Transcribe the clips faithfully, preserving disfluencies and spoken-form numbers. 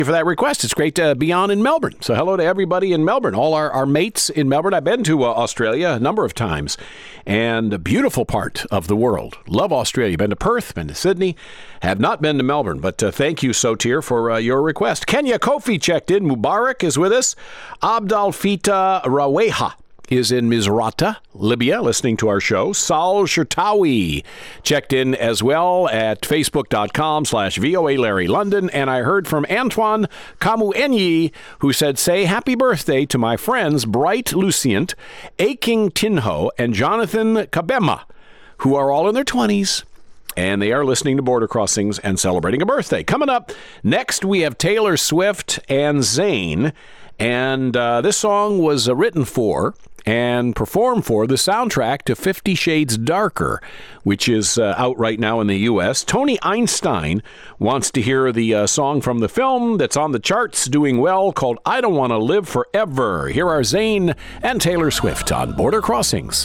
for that request. It's great to be on in Melbourne. So hello to everybody in Melbourne, all our, our mates in Melbourne. I've been to uh, Australia a number of times, and a beautiful part of the world. Love Australia. Been to Perth, been to Sydney, have not been to Melbourne, but uh, thank you, Sotir, for uh, your request. Kenya Kofi checked in. Mubarak is with us. Abdal Fita Raweha is in Misrata, Libya, listening to our show. Sal Shirtawi checked in as well at facebook.com slash VOA Larry London. And I heard from Antoine Kamuenyi, who said, say happy birthday to my friends Bright Lucient, Aking Tinho, and Jonathan Kabema, who are all in their twenties. And they are listening to Border Crossings and celebrating a birthday. Coming up next, we have Taylor Swift and Zayn. And uh, this song was uh, written for and performed for the soundtrack to Fifty Shades Darker, which is uh, out right now in the U S. Tony Einstein wants to hear the uh, song from the film that's on the charts, doing well, called I Don't Want to Live Forever. Here are Zayn and Taylor Swift on Border Crossings.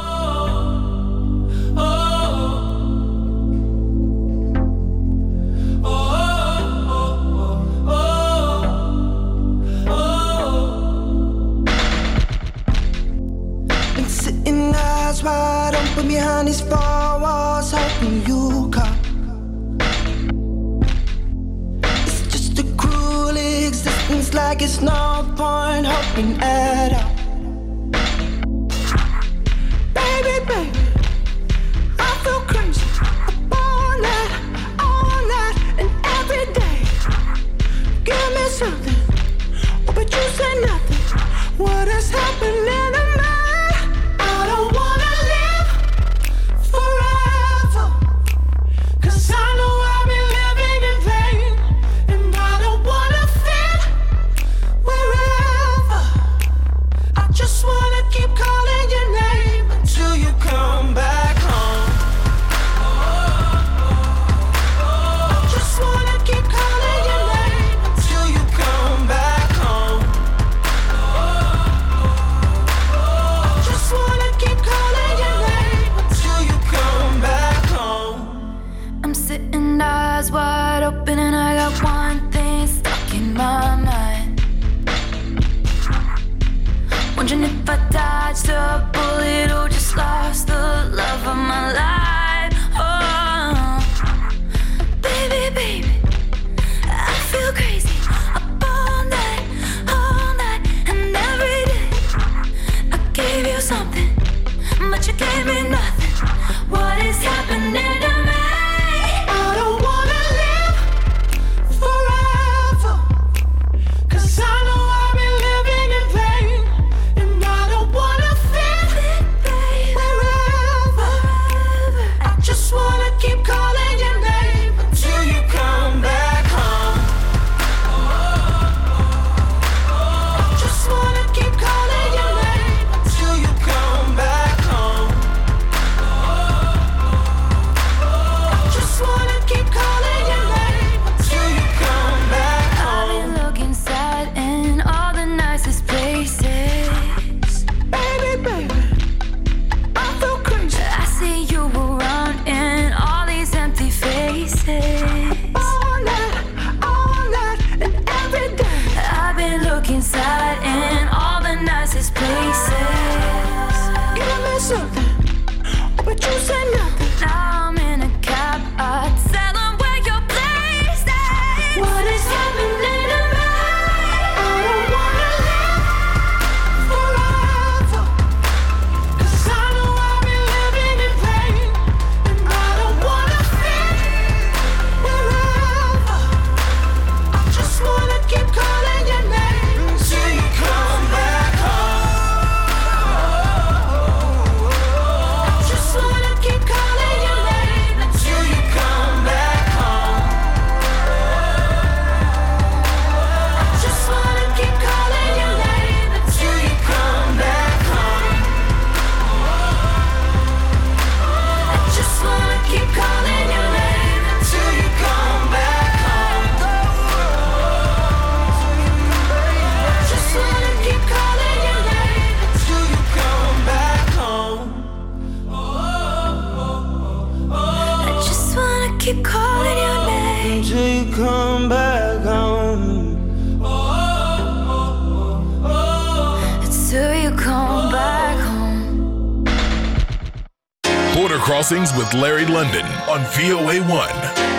Eyes wide open behind these four walls, hoping you come. It's just a cruel existence, like it's no point hoping at all. Baby, baby, I feel crazy all night, all night, and every day. Give me something, oh, but you say nothing. What is happening to me? Wondering if I dodged a bullet or just lost the love of my life. Oh, baby, baby, I feel crazy up all night, all night, and every day. I gave you something, but you gave me nothing. What is happening to me? I don't wanna live forever, 'cause I know I've been living in vain. Keep calling your name until you come back home. I just wanna keep calling your name until you come back home. I just wanna keep calling your name until you come back home. I've been looking sad in all the nicest places. Baby, baby, I feel crazy. I see you around in all empty faces. All night, all night, and every day. I've been looking sad in all the nicest places. Give me something, but you say nothing. Now I'm in a cab, I tell them where your place is. What is happening to me? I don't wanna live forever, 'cause I know I've been living in vain, and I don't wanna keep calling your name until you Crossings with Larry London on V O A one.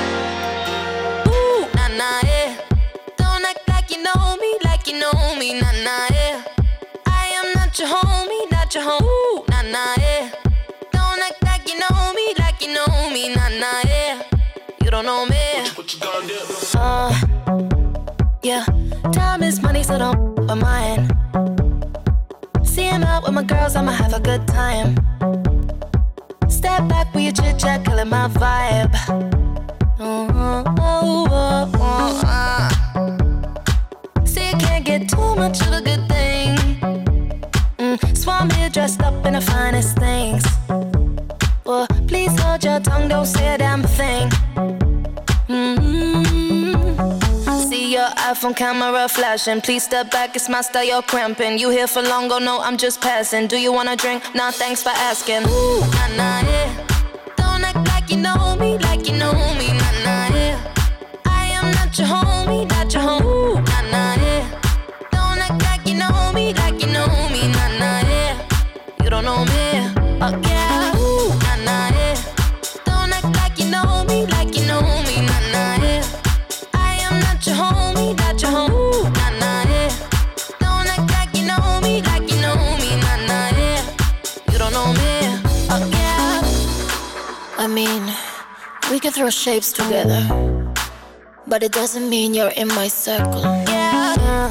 Ooh, nah, nah, yeah. Don't act like you know me, like you know me, nah, nah, yeah. I am not your homie, not your home. Ooh, nah, nah, yeah. Don't act like you know me, like you know me, nah, nah, yeah. You don't know me. What you, what you gonna do? Uh, yeah. Time is money, so don't f- with mine. See him out with my girls, I'ma have a good time. Step back with your chit chat, killing my vibe. Oh, oh, oh, oh, uh. See, you can't get too much of a good thing. Mm, so I'm here dressed up in the finest things. Well, please hold your tongue, don't say a damn thing. Mm-hmm. See your iPhone camera flashing. Please step back, it's my style, you're cramping. You here for long, go no, I'm just passing. Do you wanna drink? Nah, thanks for asking. Ooh, nah, nah, yeah. Don't act like you know me, like you know me, nah, nah, yeah. I am not your homie, not your home. Ooh, nah, nah, yeah. Don't act like you know me, like you know me, nah, nah, yeah. You don't know me, oh yeah. Ooh, nah, nah, yeah. Don't act like you know me, like you know me, nah, nah, yeah. I am not your homie, not your home. Ooh, nah, nah, yeah. Don't act like you know me, like you know me, nah, nah, yeah. You don't know me, oh yeah. I mean, we could throw shapes together, but it doesn't mean you're in my circle. Yeah.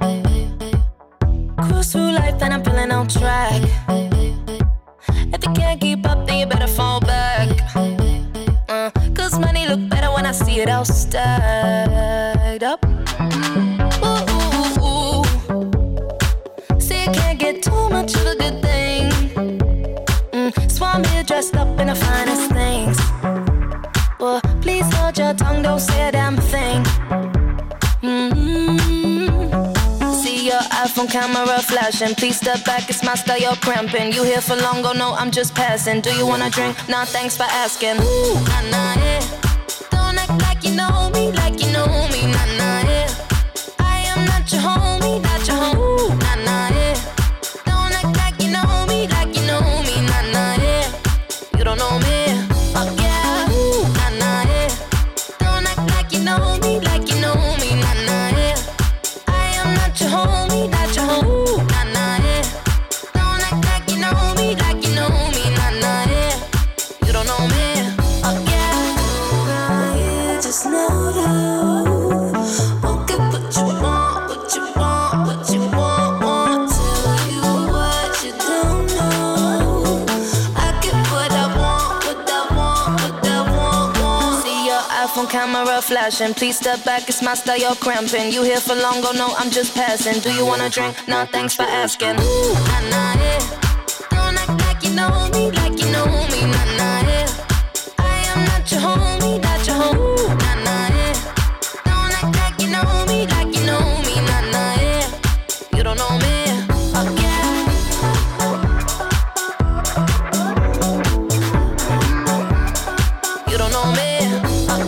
Cruise through life and I'm feeling on track. If you can't keep up, then you better fall back. Uh, Cause money look better when I see it all stacked up. Ooh, ooh, ooh. See, you can't get too much of a good thing. Mm, so I'm here dressed up in the finest things. Well, please hold your tongue, don't say a damn thing. Mm-hmm. See your iPhone camera flashing. Please step back, it's my style, you're cramping. You here for long, go no, I'm just passing. Do you wanna drink? Nah, thanks for asking. Ooh, nah, nah, yeah. Don't act like you know me, like you know me, nah, nah, yeah. I am not your homie, not your home. Ooh, nah, nah, yeah. Don't act like you know me, like you know me, nah, nah, yeah. You don't know me, oh yeah. Ooh, nah, nah, yeah. Don't act like you know me, like you know me, nah, nah, yeah. I am not your homie, not your home. Ooh, nah, nah, yeah. Don't act like you know me, like you know me, nah, nah, yeah. You don't know me, oh yeah. You just know that. Won't get what you want, what you want, what you want, want. Tell you what you don't know. I get what I want, what I want, what I want, want. See your iPhone camera flashing. Please step back, it's my style, you're cramping. You here for long, go no, I'm just passing. Do you wanna drink? Nah, thanks for asking. Ooh, nah, nah, yeah. Don't act like you know me, like you know me, nah, nah, yeah. I am not your homie, not your home. Ooh, nah, nah, yeah. Don't act like you know me, like you know me, nah, nah, yeah. You don't know me, oh yeah. You don't know me, oh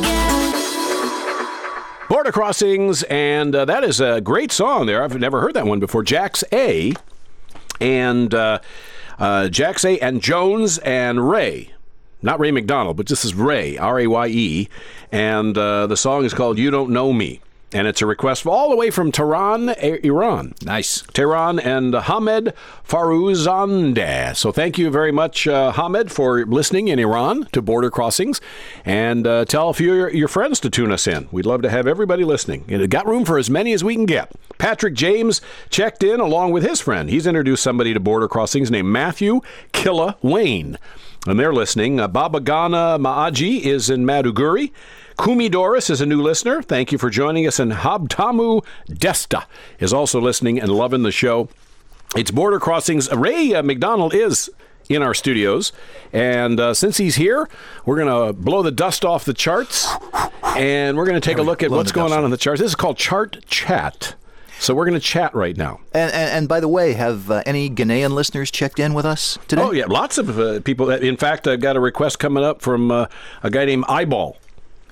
yeah. Border Crossings, and uh, that is a great song there. I've never heard that one before. Jax A. And uh, uh, Jax A. and Jones and Ray. Not Ray McDonald, but this is Ray, R A Y E. And uh, the song is called You Don't Know Me. And it's a request all the way from Tehran, Iran. Nice. Tehran and Hamed Farouzandeh. So thank you very much, uh, Hamed, for listening in Iran to Border Crossings. And uh, tell a few of your, your friends to tune us in. We'd love to have everybody listening. And it got room for as many as we can get. Patrick James checked in along with his friend. He's introduced somebody to Border Crossings named Matthew Killa Wayne. And they're listening. Uh, Baba Gana Maaji is in Maduguri. Kumi Doris is a new listener. Thank you for joining us. And Habtamu Desta is also listening and loving the show. It's Border Crossings. Ray uh, McDonald is in our studios. And uh, since he's here, we're going to blow the dust off the charts. And we're going to take a look at what's going on on the charts. This is called Chart Chat. So we're going to chat right now. And, and, and by the way, have uh, any Ghanaian listeners checked in with us today? Oh, yeah. Lots of uh, people. In fact, I've got a request coming up from uh, a guy named Eyeball.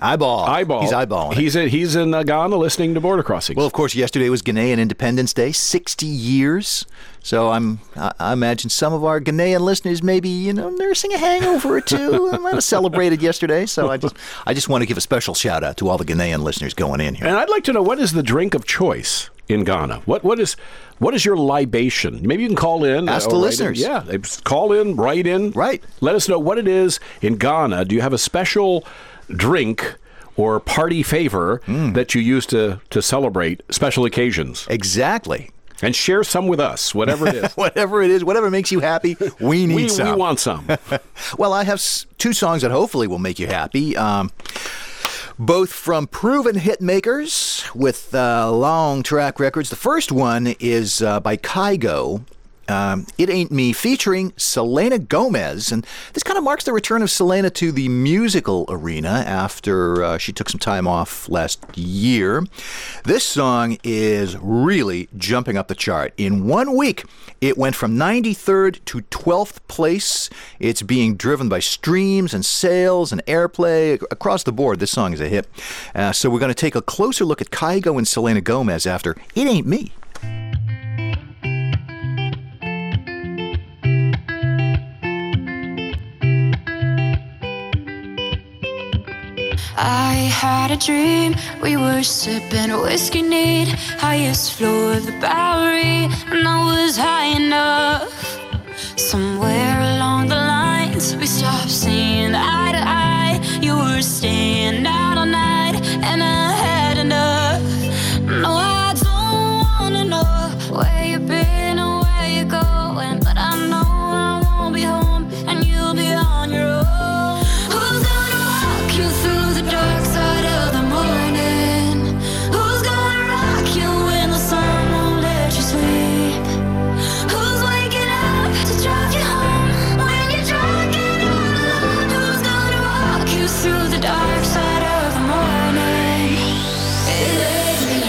Eyeball. Eyeball. He's eyeballing. He's in, he's in uh, Ghana listening to Border Crossings. Well, of course, yesterday was Ghanaian Independence Day, sixty years. So I'm, I, I imagine some of our Ghanaian listeners maybe, you know, nursing a hangover or two. I might have celebrated yesterday. So I just, I just want to give a special shout out to all the Ghanaian listeners going in here. And I'd like to know, what is the drink of choice in Ghana? What what is what is your libation? Maybe you can call in. Ask uh, the write listeners. In. Yeah, they call in, write in. Right. Let us know what it is in Ghana. Do you have a special drink or party favor Mm. that you use to to celebrate special occasions? Exactly. And share some with us, whatever it is. Whatever it is, whatever makes you happy, we need we, some. we want some. Well, I have s- two songs that hopefully will make you happy. Um, both from proven hit makers with uh, long track records. The first one is uh, by Kygo. Um, It Ain't Me, featuring Selena Gomez. And this kind of marks the return of Selena to the musical arena after uh, she took some time off last year. This song is really jumping up the chart. In one week, it went from ninety-third to twelfth place. It's being driven by streams and sales and airplay. Across the board, this song is a hit. Uh, so we're going to take a closer look at Kygo and Selena Gomez after It Ain't Me. I had a dream, we were sipping whiskey neat, highest floor of the Bowery, and I was high enough. Somewhere along the lines, we stopped seeing eye to eye. You were staying out all night, and I had enough. No, I don't wanna know where you've been or where you're going, but I know I won't be home, and you'll be on your own. Who's gonna walk you through the dark side of the morning? Who's gonna rock you when the sun won't let you sleep? Who's waking up to drive you home when you're drunk and all alone? Who's gonna walk you through the dark side of the morning? It ain't me.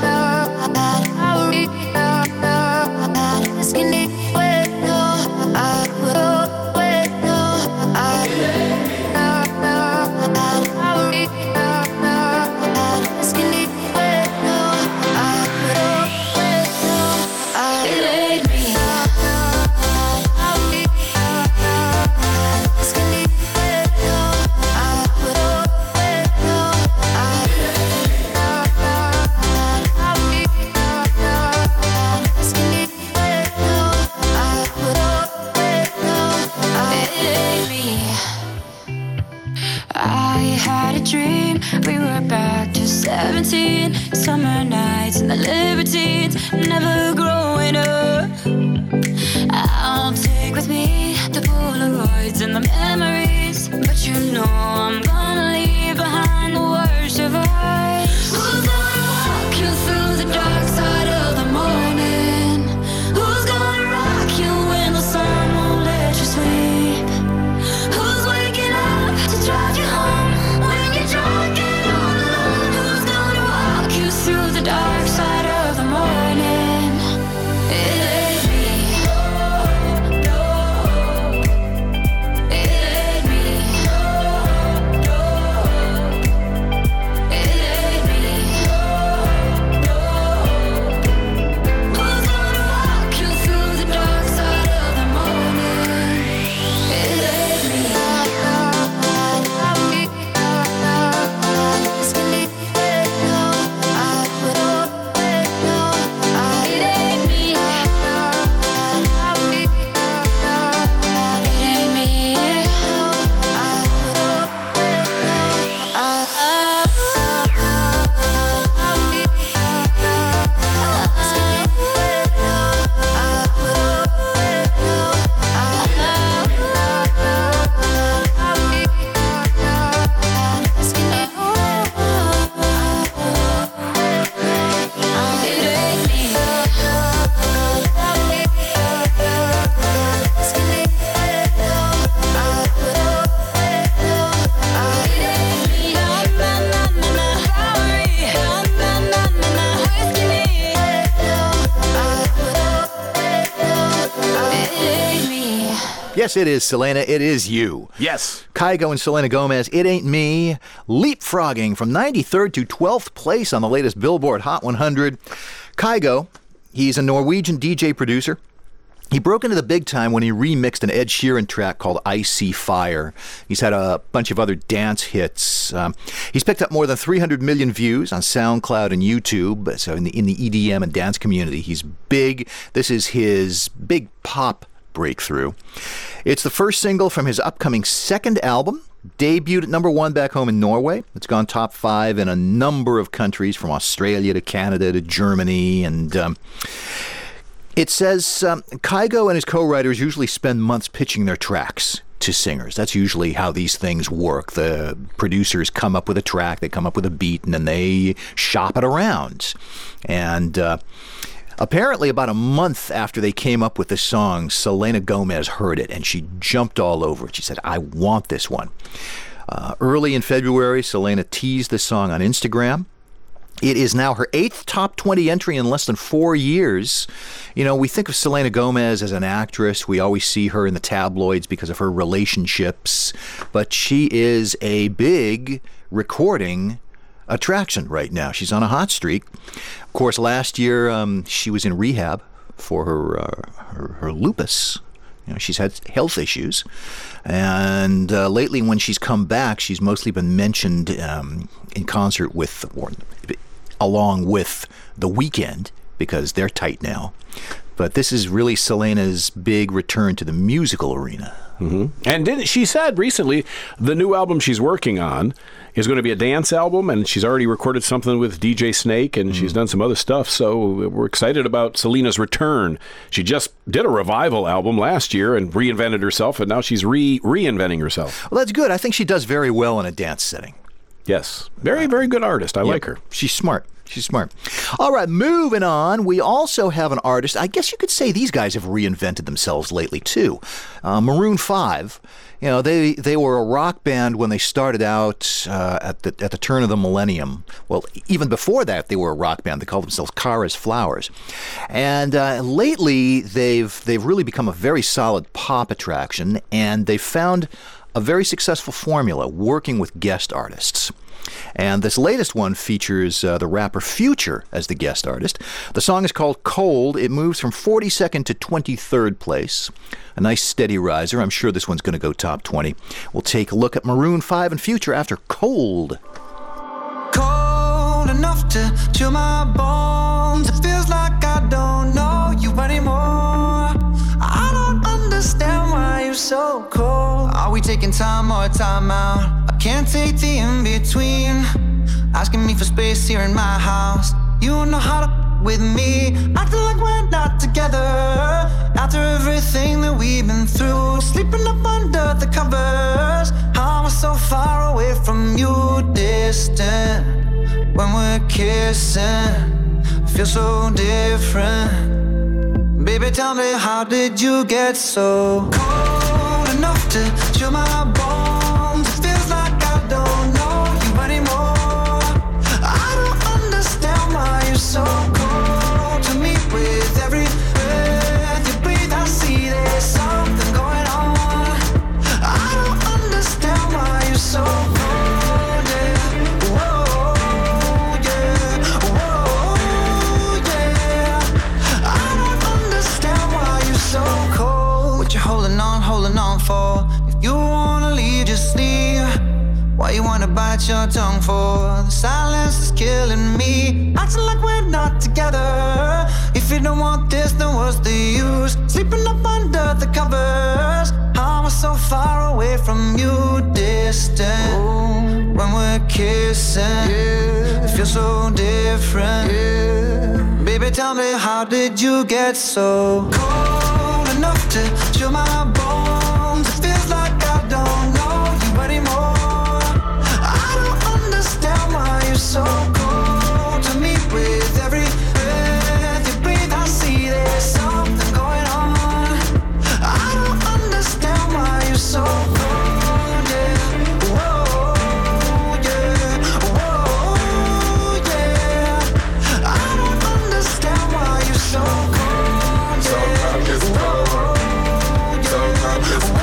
I had a dream, we were back to seventeen. Summer nights and the libertines, never growing up. I'll take with me the Polaroids and the memories, but you know I'm gonna leave behind the worst of us. Who's gonna walk you through the dark side of the morning? Who's gonna rock you when the sun won't let you sleep? Who's waking up to drive you home when you're drunk and all alone? Who's gonna walk you through the dark side of the morning? It ain't me. No, no. It ain't me. No, no. Yes, it is, Selena. It is you. Yes. Kygo and Selena Gomez, It Ain't Me, leapfrogging from ninety-third to twelfth place on the latest Billboard Hot one hundred. Kygo, he's a Norwegian D J producer. He broke into the big time when he remixed an Ed Sheeran track called Icy Fire. He's had a bunch of other dance hits. Um, he's picked up more than three hundred million views on SoundCloud and YouTube. So in the, in the E D M and dance community, he's big. This is his big pop breakthrough. It's the first single from his upcoming second album. Debuted at number one back home in Norway. It's gone top five in a number of countries, from Australia to Canada to Germany. And um, it says um, Kygo and his co-writers usually spend months pitching their tracks to singers. That's usually how these things work. The producers come up with a track, they come up with a beat, and then they shop it around. And uh, apparently about a month after they came up with the song, Selena Gomez heard it, and she jumped all over it. She said, I want this one. Uh, early in February, Selena teased the song on Instagram. It is now her eighth top twenty entry in less than four years. You know, we think of Selena Gomez as an actress. We always see her in the tabloids because of her relationships. But she is a big recording attraction right now. She's on a hot streak. Of course, last year um, she was in rehab for her, uh, her, her lupus. You know, she's had health issues. And uh, lately when she's come back, she's mostly been mentioned um, in concert with, or along with The Weeknd, because they're tight now. But this is really Selena's big return to the musical arena. Mm-hmm. And didn't, she said recently the new album she's working on is going to be a dance album, and she's already recorded something with D J Snake, and mm-hmm. she's done some other stuff. So we're excited about Selena's return. She just did a revival album last year and reinvented herself, and now she's re reinventing herself. Well, that's good. I think she does very well in a dance setting. Yes. Very, very good artist. I yep. like her. She's smart. She's smart. All right, moving on. We also have an artist. I guess you could say these guys have reinvented themselves lately, too. Uh, Maroon five. You know, they, they were a rock band when they started out uh, at the at the turn of the millennium. Well, even before that, they were a rock band. They called themselves Kara's Flowers. And uh, lately, they've they've really become a very solid pop attraction, and they've found a very successful formula working with guest artists. And this latest one features uh, the rapper Future as the guest artist. The song is called Cold. It moves from forty-second to twenty-third place. A nice steady riser. I'm sure this one's going to go top twenty. We'll take a look at Maroon five and Future after Cold. Cold enough to chill my bones. It feels like I don't know you anymore. I don't understand why you're so cold. Are we taking time or time out? I can't take the in-between. Asking me for space here in my house. You know how to with me, acting like we're not together. After everything that we've been through, sleeping up under the covers. How am I so far away from you, distant? When we're kissing, feel so different. Baby, tell me, how did you get so cold enough to chill my bones? It feels like I don't know you anymore. I don't understand why you're so cold to me. With every breath you breathe, I see there's something going on. I don't understand why you're so cold. Yeah. Whoa, yeah. Whoa, yeah. I don't understand why you're so cold. What you holding on, holding on for? If you wanna leave, just leave. Why you wanna bite your tongue for? The silence is killing me. Acting like we're not together. If you don't want this, then what's the use? Sleeping up under the covers. How am I so far away from you, distant? Ooh. When we're kissing, yeah. It feels so different. Yeah. Baby, tell me, how did you get so cold enough to chill my bones? It feels like I don't know you anymore. So cold to me. With every breath you breathe, I see there's something going on. I don't understand why you're so cold, yeah. Whoa, yeah. Whoa, yeah. I don't understand why you're so cold, yeah. Whoa, yeah.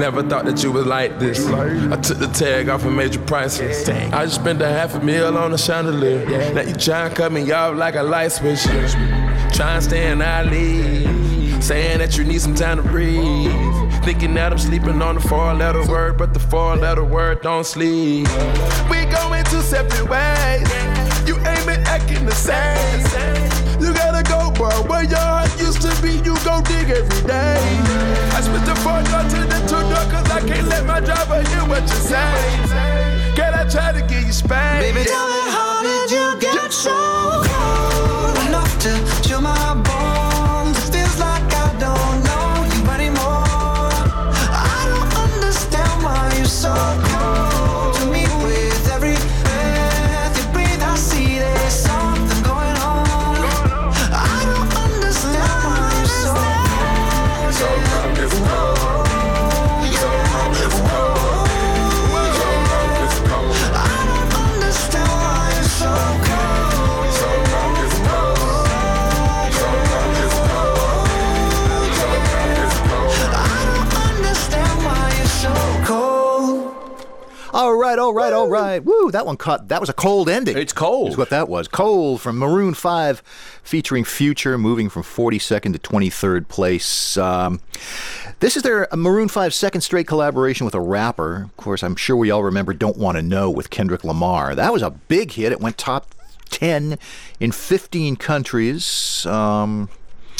never thought that you was like this. I took the tag off and made you priceless. I just spent a half a meal on a chandelier. Now you try and cut me off like a light switch. Try and stay in our league, saying that you need some time to breathe. Thinking that I'm sleeping on the four-letter word, but the four-letter word don't sleep. We going two separate ways. You ain't been acting the same. You gotta go, bro. Where your heart used to be, you go dig every day. I split the four door to the two door, cause I can't let my driver hear what you say. Can I try to get you spanked? Baby, tell me, how did you get so cold enough to chill my bones? It feels like I don't know you anymore. I don't understand why you're so cold to me. With every breath you breathe, I see there's something going on. I don't understand why you're so cold. So cold, it's cold. So cold, it's cold. So cold, it's cold. I don't understand why you're so cold. So cold, it's cold. So cold, it's cold. So cold, it's cold. I don't understand why you're so cold. All right, all right, all right. Woo, that one caught. That was a cold ending. It's cold. Is what that was. Cold from Maroon five, featuring Future, moving from forty-second to twenty-third place. Um, this is their Maroon five second straight collaboration with a rapper. Of course, I'm sure we all remember Don't Want to Know with Kendrick Lamar. That was a big hit. It went top ten in fifteen countries. Um,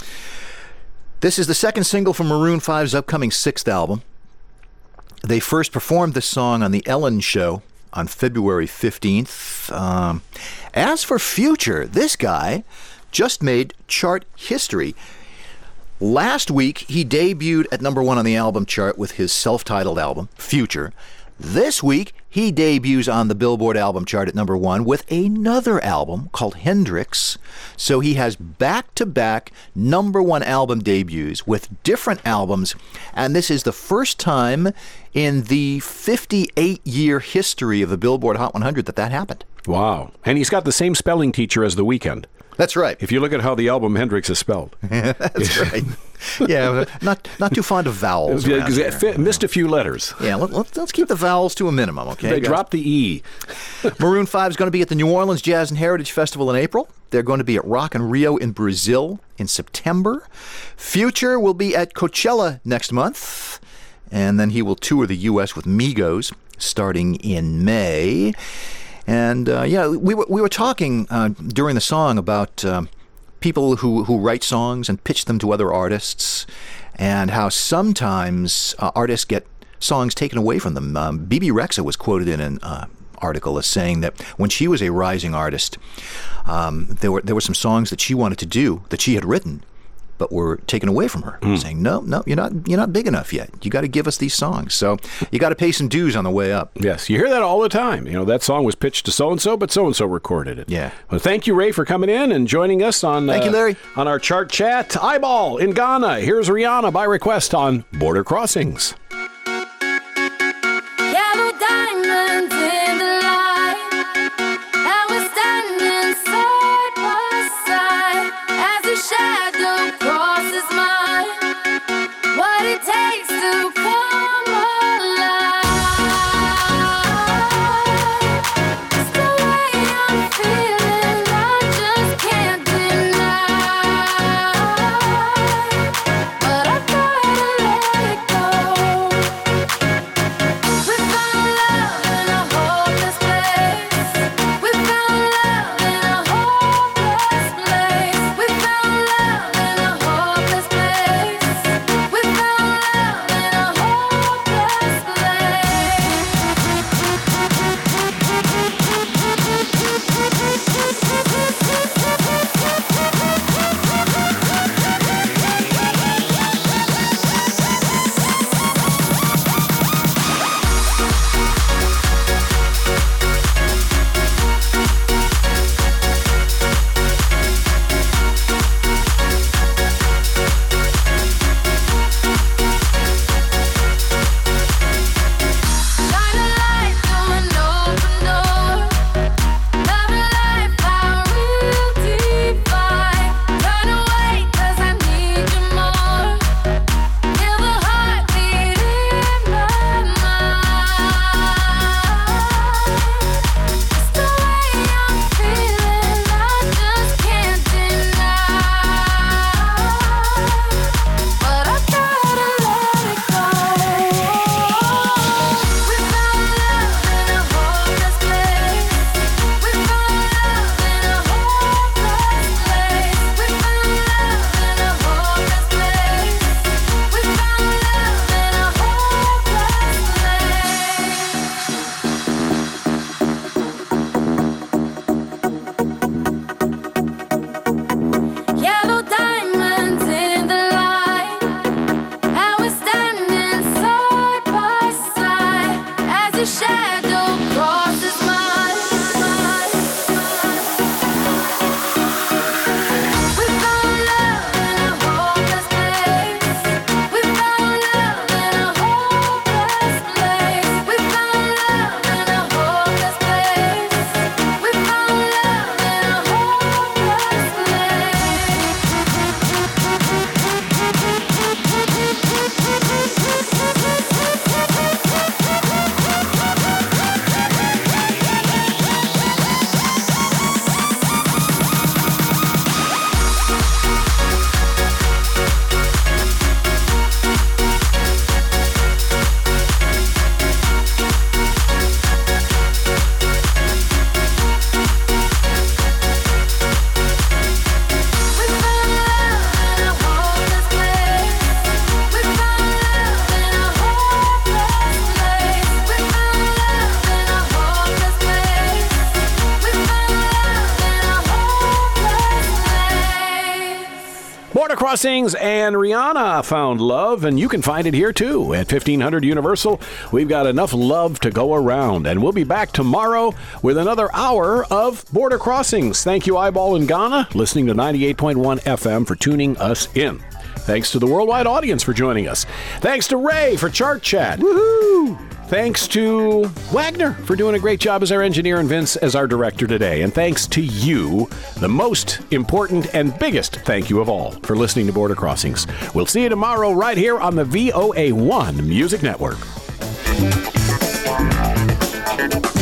this is the second single from Maroon five's upcoming sixth album. They first performed this song on The Ellen Show on February fifteenth. Um, as for Future, this guy just made chart history. Last week, he debuted at number one on the album chart with his self-titled album, Future. This week, he debuts on the Billboard album chart at number one with another album called Hendrix. So he has back-to-back number one album debuts with different albums, and this is the first time in the fifty-eight year history of the Billboard Hot one hundred that that happened. Wow. And he's got the same spelling teacher as The Weeknd. That's right. If you look at how the album Hendrix is spelled. That's right. Yeah, not not too fond of vowels. around Because it here. fit- missed a few letters. Yeah, let, let's, let's keep the vowels to a minimum, okay? They guys? dropped the E. Maroon five is going to be at the New Orleans Jazz and Heritage Festival in April. They're going to be at Rock in Rio in Brazil in September. Future will be at Coachella next month. And then he will tour the U S with Migos starting in May. And, uh, yeah, we were, we were talking uh, during the song about um, people who, who write songs and pitch them to other artists, and how sometimes uh, artists get songs taken away from them. Um, B B Rexha was quoted in an uh, article as saying that when she was a rising artist, um, there were there were some songs that she wanted to do that she had written, but were taken away from her, Mm. saying, "No, no, you're not you're not big enough yet. You got to give us these songs. So you got to pay some dues on the way up." Yes, you hear that all the time. You know, that song was pitched to so-and-so, but so-and-so recorded it. Yeah. Well, thank you, Ray, for coming in and joining us on Thank you, Larry. on our chart chat. Eyeball in Ghana. Here's Rihanna by request on Border Crossings. Yellow diamonds in the light, and we're standing side by side as a shadow crosses mine. What it takes to come alive. It's the way I'm feeling, I just can't deny. But I gotta let it go. Crossings and Rihanna found love, and you can find it here too at fifteen hundred Universal. We've got enough love to go around, and we'll be back tomorrow with another hour of Border Crossings. Thank you, Eyeball in Ghana, listening to ninety-eight point one F M, for tuning us in. Thanks to the worldwide audience for joining us. Thanks to Ray for Chart Chat. Woohoo! Thanks to Wagner for doing a great job as our engineer and Vince as our director today. And thanks to you, the most important and biggest thank you of all, for listening to Border Crossings. We'll see you tomorrow right here on the V O A one Music Network.